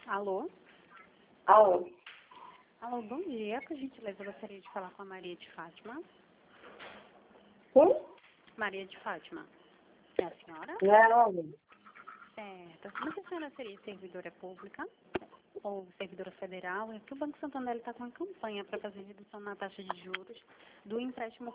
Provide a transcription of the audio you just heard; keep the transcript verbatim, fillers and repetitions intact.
Alô? Alô? Alô, bom dia. Por gentileza, eu gostaria de falar com a Maria de Fátima. Quem? Maria de Fátima. É a senhora? Não. Certo. Mas a senhora seria servidora pública ou servidora federal? É que o Banco Santander está com uma campanha para fazer redução na taxa de juros do empréstimo